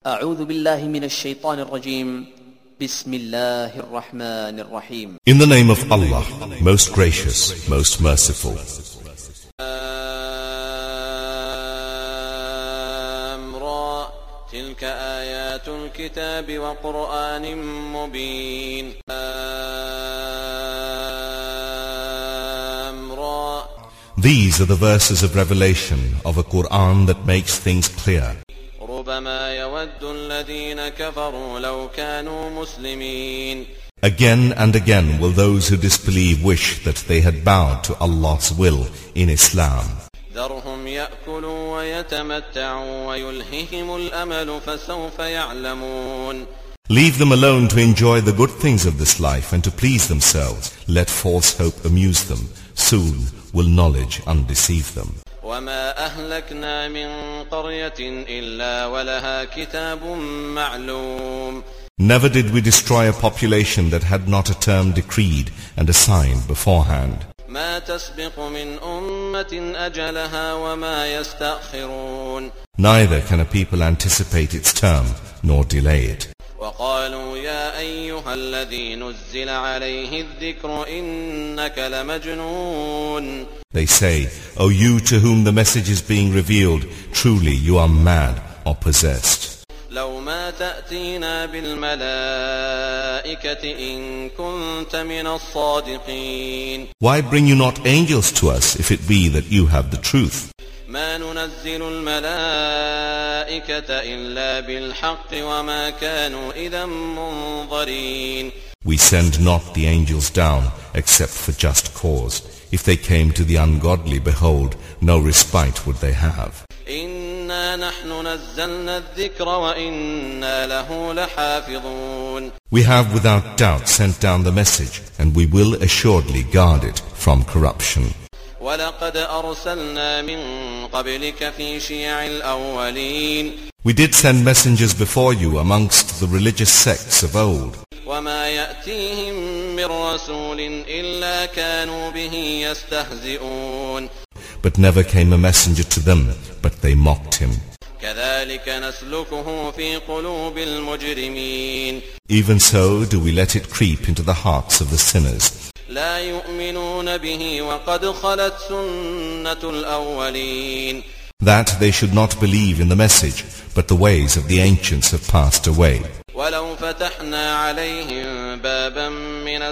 أعوذ بالله من الشيطان الرجيم بسم الله الرحمن الرحيم. In the name of Allah, most gracious, most merciful. را تلك آيات الكتاب وقرآن مبين. را These are the verses of revelation of a Quran that makes things clear. ربما يود الذين كفروا لو كانوا مسلمين. Again and again will those who disbelieve wish that they had bowed to Allah's will in Islam. ذرهم يأكلوا ويتمتعوا ويلههم الأمل فسوف يعلمون. Leave them alone to enjoy the good things of this life and to please themselves. Let false hope amuse them. Soon will knowledge undeceive them. وما أهلكنا من قرية إلا ولها كتاب معلوم. Never did we destroy a population that had not a term decreed and assigned beforehand. ما تسبق من أمة أجلها وما يستأخرون. Neither can a people anticipate its term nor delay it. وقالوا يا أيها الذي نزل عليه الذكر إنك لمجنون. They say, O you to whom the message is being revealed, truly you are mad or possessed. لو ما تأتينا بالملائكة إن كنت من الصادقين. Why bring you not angels to us if it be that you have the truth? ما ننزل الملائكة إلا بالحق وما كانوا إذا منظرين. We send not the angels down except for just cause. If they came to the ungodly, behold, no respite would they have. إنا نحن نزلنا الذكر وإنا له لحافظون. We have without doubt sent down the message, and we will assuredly guard it from corruption. ولقد أرسلنا من قبلك في شيع الأولين. We did send messengers before you amongst the religious sects of old. وما يأتيهم من رسول إلا كانوا به يستهزئون. But never came a messenger to them, but they mocked him. كذلك نسلكه في قلوب المجرمين. Even so do we let it creep into the hearts of the sinners. لا يؤمنون به وقد خلت سنة الأولين. That they should not believe in the message, but the ways of the ancients have passed away. ولو فتحنا عليهم بابا من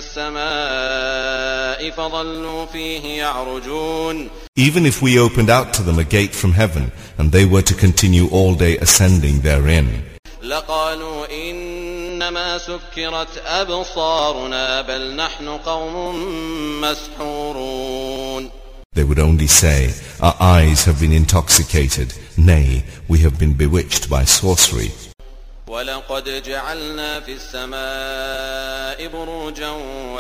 السماء فظلوا فيه يعرجون. Even if we opened out to them a gate from heaven, and they were to continue all day ascending therein, لقالوا إنما سكرت أبصارنا بل نحن قوم مسحورون. they would only say, Our eyes have been intoxicated. Nay, we have been bewitched by sorcery. ولقد جعلنا في السماء بروجا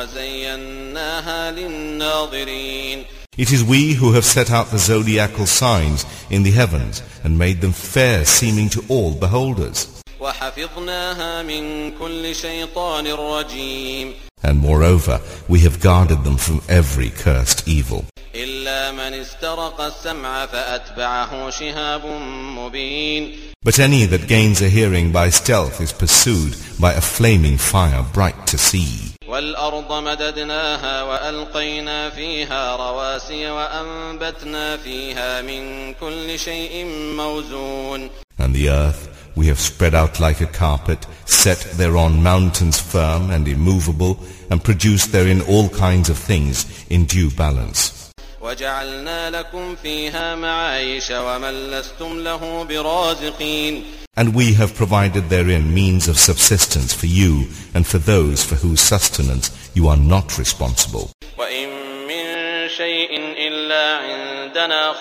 وزيناها للناظرين. It is we who have set out the zodiacal signs in the heavens and made them fair seeming to all beholders. وحفظناها من كل شيطان رجيم. And moreover, we have guarded them from every cursed evil. إلا من استرق السمع فأتبعه شهاب مبين. But any that gains a hearing by stealth is pursued by a flaming fire bright to see. والأرض مددناها وألقينا فيها رواسي وأنبتنا فيها من كل شيء موزون. And the earth we have spread out like a carpet, set thereon mountains firm and immovable, and produced therein all kinds of things in due balance. وجعلنا لكم فيها معايش ومن لستم له برازقين. And we have provided therein means of subsistence for you and for those for whose sustenance you are not responsible. وإن من شيء إلا عندنا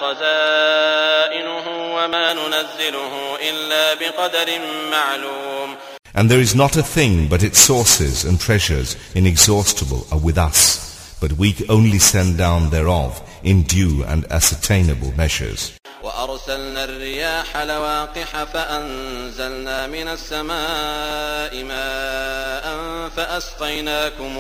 خزائنه وما ننزله إلا بقدر معلوم. And there is not a thing but its sources and treasures inexhaustible are with us, but we only send down thereof in due and ascertainable measures. وأرسلنا الرياح لواقح فأنزلنا من السماء ماء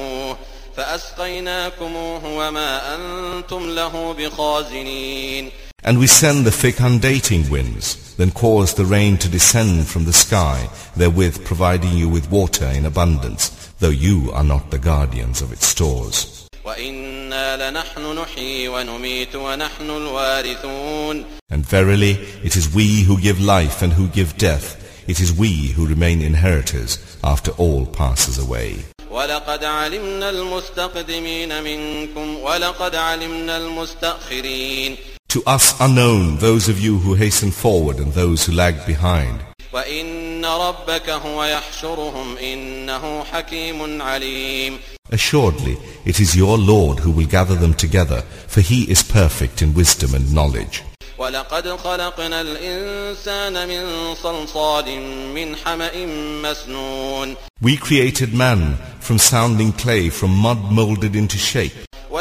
فأسقيناكموه وما أنتم له بخازنين. And we send the fecundating winds, then cause the rain to descend from the sky, therewith providing you with water in abundance, though you are not the guardians of its stores. وَإِنَّا لَنَحْنُ نُحْيِي وَنُمِيتُ وَنَحْنُ الْوَارِثُونَ. And verily, it is we who give life and who give death. It is we who remain inheritors after all passes away. وَلَقَدْ عَلِمْنَا الْمُسْتَقْدِمِينَ مِنْكُمْ وَلَقَدْ عَلِمْنَا الْمُسْتَأْخِرِينَ. To us are known those of you who hasten forward and those who lag behind. وَإِنَّ رَبَّكَ هُوَ يَحْشُرُهُمْ إِنَّهُ حَكِيمٌ عَلِيمٌ. Assuredly, it is your Lord who will gather them together, for He is perfect in wisdom and knowledge. وَلَقَدْ خَلَقْنَا الْإِنسَانَ مِنْ صَلْصَالٍ مِنْ حَمَإٍ مَسْنُونٍ. We created man from sounding clay, from mud molded into shape.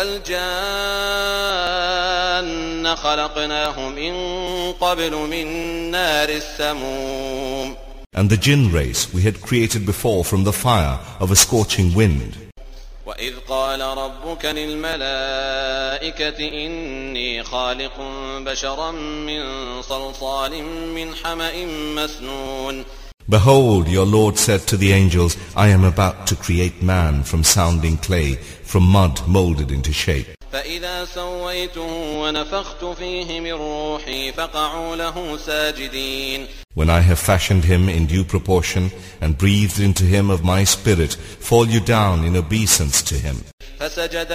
وَالْجَانَّ خَلَقْنَاهُ مِنْ قَبْلُ مِنْ نَارِ السَّمُومِ. And the jinn race we had created before from the fire of a scorching wind. وَإِذْ قَالَ رَبُّكَ لِلْمَلَائِكَةِ إِنِّي خَالِقٌ بَشَرًا مِّن صَلْصَالٍ مِّنْ حَمَإٍ مَسْنُونٍ. Behold, your Lord said to the angels, I am about to create man from sounding clay, from mud molded into shape. فَإِذَا سَوَّيْتُهُ وَنَفَخْتُ فِيهِ مِنْ رُوحِي فَقَعُوا لَهُ سَاجِدِينَ. When I have fashioned him in due proportion and breathed into him of my spirit, fall you down in obeisance to him. فَسَجَدَ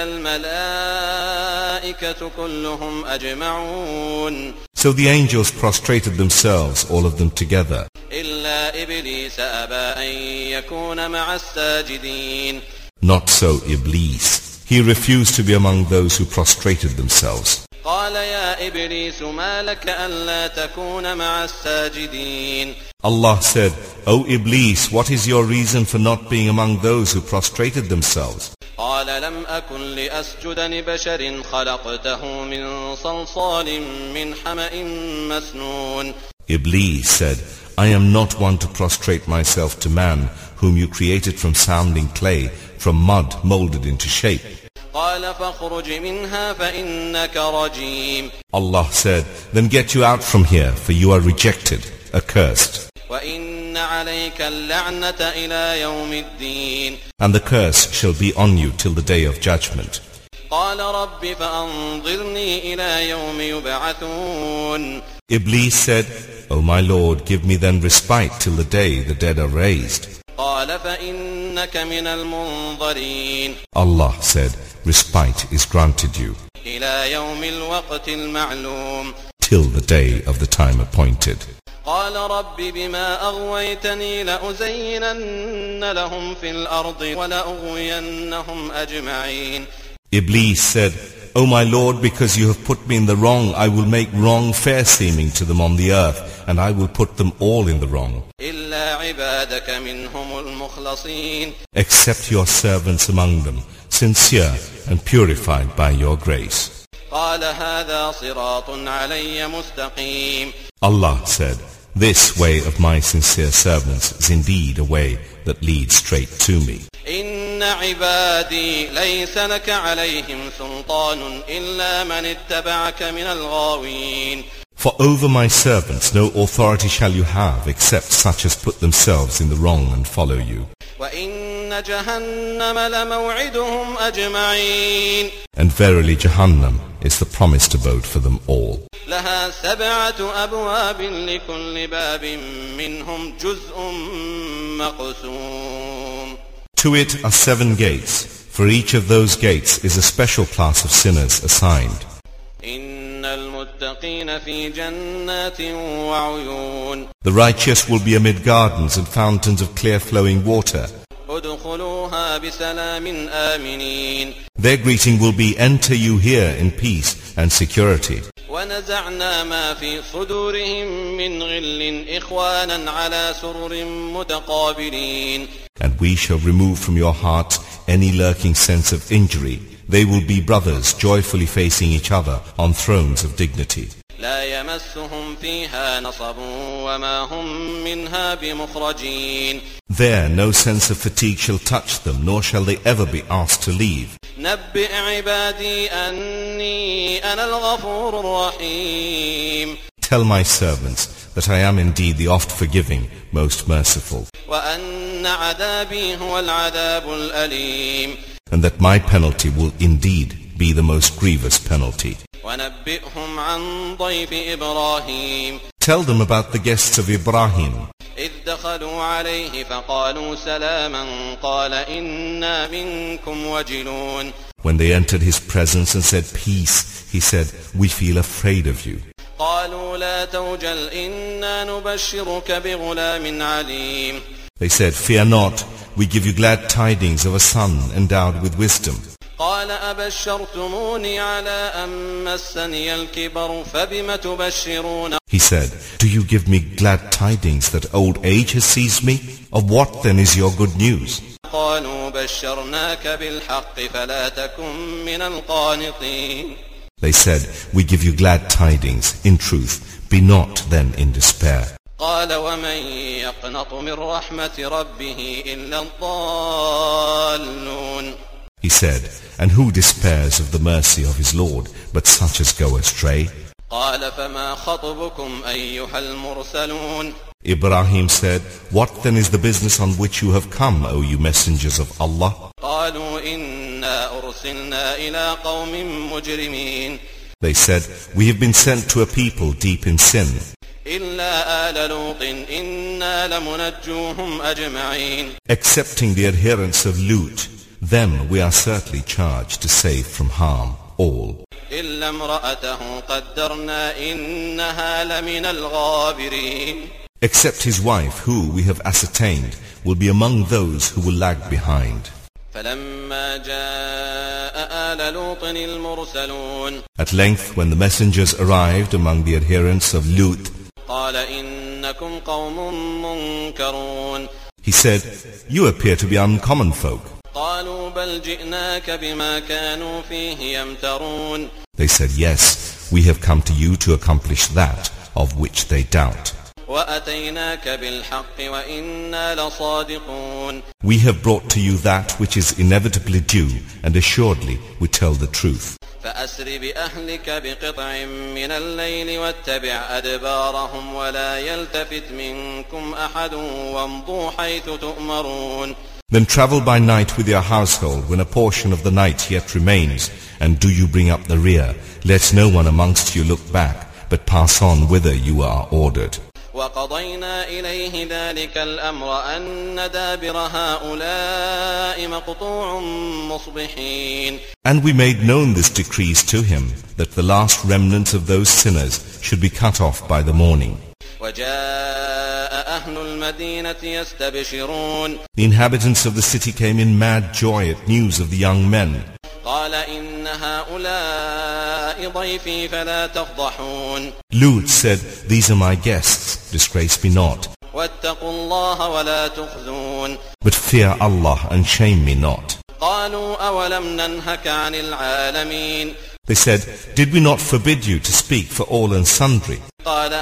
الْمَلَائِكَةُ كُلُّهُمْ أَجْمَعُونَ. So the angels prostrated themselves, all of them together. إِلَّا إِبْلِيسَ أَبَى أَن يَكُونَ مَعَ السَّاجِدِينَ. Not so Iblis. He refused to be among those who prostrated themselves. قال يا إبليس ما لك ألا تكون مع الساجدين. Allah said, O Iblis, what is your reason for not being among those who prostrated themselves? قال لم أكن لأسجد لبشر خلقته من صلصال من حمأ مسنون. Iblis said, I am not one to prostrate myself to man whom you created from sounding clay, from mud molded into shape. قال فاخرج منها فإنك رجيم. Allah said, then get you out from here, for you are rejected, accursed. وإن عليك اللعنة إلى يوم الدين. And the curse shall be on you till the day of judgment. قال رب فأنظرني إلى يوم يبعثون. Iblis said, O my Lord, give me then respite till the day the dead are raised. قال فإنك من المنظرين. Allah said, respite is granted you إلى يوم الوقت المعلوم. till the day of the time appointed. قال رب بما أغويتني لأزينن لهم في الأرض ولأغوينهم أجمعين. Iblis said, O my Lord, because you have put me in the wrong, I will make wrong fair seeming to them on the earth, and I will put them all in the wrong. إلا عبادك منهم المخلصين. Except your servants among them, sincere and purified by your grace. قال هذا صراط علي مستقيم. Allah said, this way of my sincere servants is indeed a way that leads straight to me. إن عبادي ليس لك عليهم سلطان إلا من اتبعك من الغاوين. For over my servants no authority shall you have except such as put themselves in the wrong and follow you. وإن جهنم لموعدهم أجمعين. And verily Jahannam is the promised abode for them all. لها 7 أبواب لكل باب منهم جزء مقسوم. To it are 7 gates. For each of those gates is a special class of sinners assigned. إن المتقين في جنات وعيون. The righteous will be amid gardens and fountains of clear flowing water. ادخلوها بسلام آمنين. Their greeting will be, enter you here in peace and security. ونزعنا ما في صدورهم من غل إخوانا على سرر متقابلين. And we shall remove from your hearts any lurking sense of injury. They will be brothers joyfully facing each other on thrones of dignity. لا يمسهم فيها نصب وما هم منها بمخرجين. There no sense of fatigue shall touch them, nor shall they ever be asked to leave. نبئ عبادي أني أنا الغفور الرحيم. Tell my servants that I am indeed the oft-forgiving, most merciful, وأن عذابي هو العذاب الأليم. and that my penalty will indeed be the most grievous penalty. ونبئهم عن ضيف إبراهيم. Tell them about the guests of Ibrahim. إذ دخلوا عليه فقالوا سلاما قال إنا منكم وجلون. When they entered his presence and said peace, he said, we feel afraid of you. قالوا لا توجل إنا نبشرك بغلام عليم. They said, fear not, we give you glad tidings of a son endowed with wisdom. قال أبشرتموني على أن مسني الكبر فبم تبشرون. He said, do you give me glad tidings that old age has seized me? Of what then is your good news? قالوا بشرناك بالحق فلا تكن من القانطين. They said, we give you glad tidings. In truth, be not then in despair. قال ومن يقنط من رحمة ربه إلا الضالون. He said, and who despairs of the mercy of his Lord, but such as go astray? قال فما خطبكم أيها المرسلون. Ibrahim said, what then is the business on which you have come, O you messengers of Allah? قالوا إنا أرسلنا إلى قوم مجرمين. They said, we have been sent to a people deep in sin. إلا آل لوط إنا لمنجوهم أجمعين. Excepting the adherents of Lut, them we are certainly charged to save from harm, all. إلا امرأته قدرنا إنها لمن الغابرين. Except his wife, who we have ascertained will be among those who will lag behind. فلما جاء آل لوط المرسلون. At length, when the messengers arrived among the adherents of Lut, قال إنكم قوم منكرون. he said, you appear to be uncommon folk. قالوا بل جئناك بما كانوا فيه يمترون. They said, yes, we have come to you to accomplish that of which they doubt. وأتيناك بالحق وإنا لصادقون. We have brought to you that which is inevitably due, and assuredly we tell the truth. فأسر بأهلك بقطع من الليل واتبع أدبارهم ولا يلتفت منكم أحد وامضوا حيث تؤمرون. Then travel by night with your household when a portion of the night yet remains, and do you bring up the rear. Let no one amongst you look back, but pass on whither you are ordered. وقضينا إليه ذلك الأمر أن دابر هؤلاء مقطوع مصبحين. And we made known this decrees to him, that the last remnants of those sinners should be cut off by the morning. وجاء أهل المدينة يستبشرون. The inhabitants of the city came in mad joy at news of the young men. قال إن هؤلاء ضيفي فلا تفضحون. Lut said, these are my guests, disgrace me not. واتقوا الله ولا تخزون. But fear Allah and shame me not. قالوا أولم ننهك عن العالمين. They said, did we not forbid you to speak for all and sundry? قال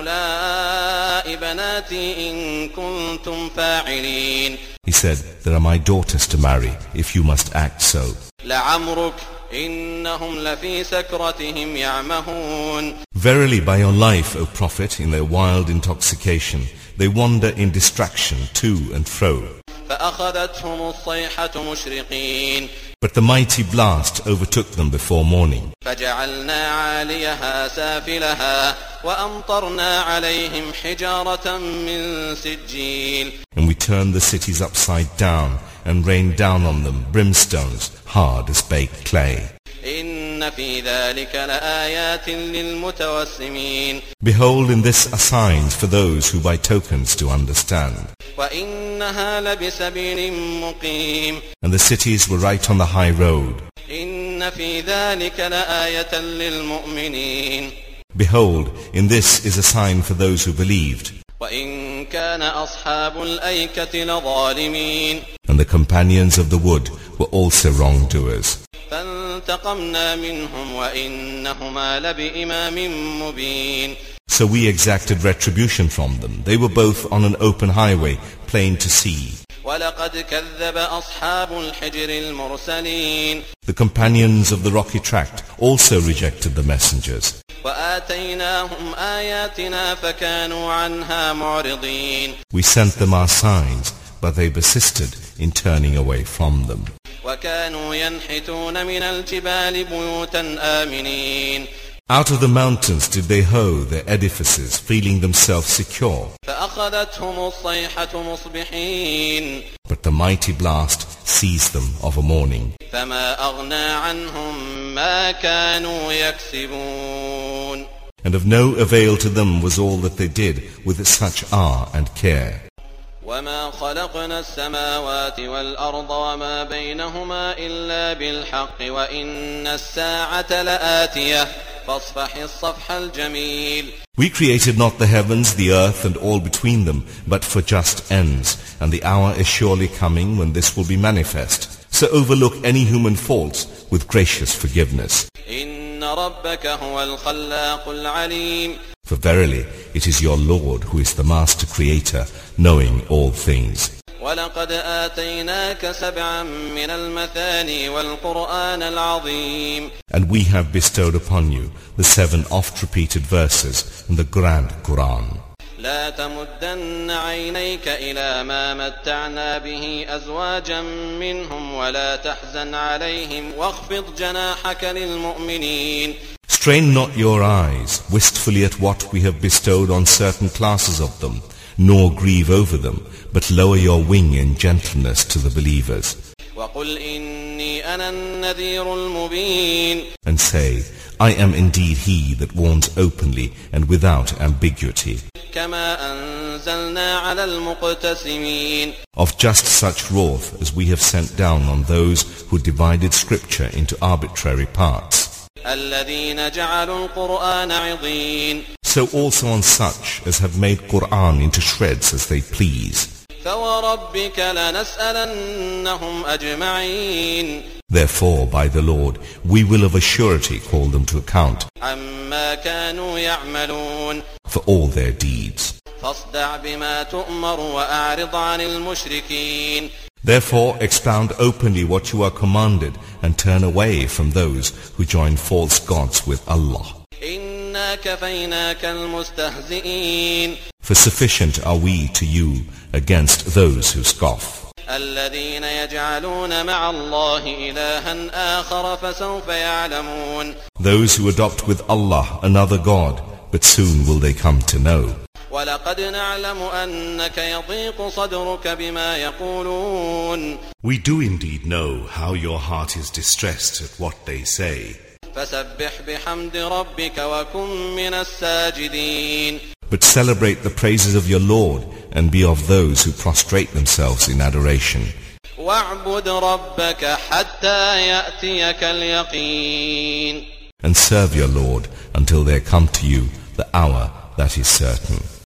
هؤلاء بناتي إن كنتم فاعلين. He said, there are my daughters to marry, if you must act so. لعمرك إنهم لفي سكرتهم يعمهون. Verily by your life, O Prophet, in their wild intoxication, they wander in distraction to and fro. فأخذتهم الصيحة مشرقين. But the mighty blast overtook them before morning. فجعلنا عاليها سافلها وأمطرنا عليهم حجارة من سجيل. And we turned the cities upside down and rained down on them brimstones, hard as baked clay. إن في ذلك لآيات للمتوسمين. Behold, in this are signs for those who by tokens do understand. وإنها لبسبيل مقيم. And the cities were right on the high road. إن في ذلك لآية للمؤمنين. Behold, in this is a sign for those who believed. وإن كان أصحاب الأيكة لظالمين. And the companions of the wood were also wrongdoers. فانتقمنا فانتقمنا منهم وإنهما لبإمام مبين. So we exacted retribution from them. They were both on an open highway, plain to see. ولقد كذب أصحاب الحجر المرسلين. The companions of the rocky tract also rejected the messengers. وآتيناهم آياتنا فكانوا عنها معرضين. We sent them our signs, but they persisted in turning away from them. وكانوا ينحتون من الجبال بيوتا آمنين. Out of the mountains did they hoe their edifices, feeling themselves secure. فأخذتهم الصيحة مصبحين. But the mighty blast seized them of a morning. فما أغنى عنهم ما كانوا يكسبون. And of no avail to them was all that they did with such ire and care. وما خلقنا السماوات والأرض وما بينهما إلا بالحق وإن الساعة لآتية فاصفح الصفح الجميل. We created not the heavens, the earth, and all between them, but for just ends, and the hour is surely coming when this will be manifest. So overlook any human faults with gracious forgiveness. إن ربك هو الخلاق العليم. For verily, it is your Lord who is the Master Creator, knowing all things. ولقد آتيناك سبعا من المثاني والقرآن العظيم. And we have bestowed upon you the 7 oft-repeated verses in the grand Quran. لا تمدن عينيك إلى ما متعنا به أزواجا منهم ولا تحزن عليهم واخفض جناحك للمؤمنين. Strain not your eyes wistfully at what we have bestowed on certain classes of them, nor grieve over them, but lower your wing in gentleness to the believers. وقل إني أنا النذير المبين. And say, I am indeed he that warns openly and without ambiguity. كما أنزلنا على المقتسمين. Of just such wrath as we have sent down on those who divided scripture into arbitrary parts. الذين جعلوا القرآن عضين. So also on such as have made Qur'an into shreds as they please. فوربك لنسألنهم أجمعين. Therefore, by the Lord, we will of a surety call them to account عما كانوا يعملون. for all their deeds. فاصدع بما تؤمر وأعرض عن المشركين. Therefore, expound openly what you are commanded and turn away from those who join false gods with Allah. إنا كفيناك المستهزئين. For sufficient are we to you against those who scoff. الذين يجعلون مع الله إلها آخر فسوف يعلمون. Those who adopt with Allah another God, but soon will they come to know. ولقد نعلم أنك يضيق صدرك بما يقولون. We do indeed know how your heart is distressed at what they say. فسبح بحمد ربك وكن من الساجدين. But celebrate the praises of your Lord and be of those who prostrate themselves in adoration. واعبد ربك حتى يأتيك اليقين. And serve your Lord until there come to you the hour that is certain.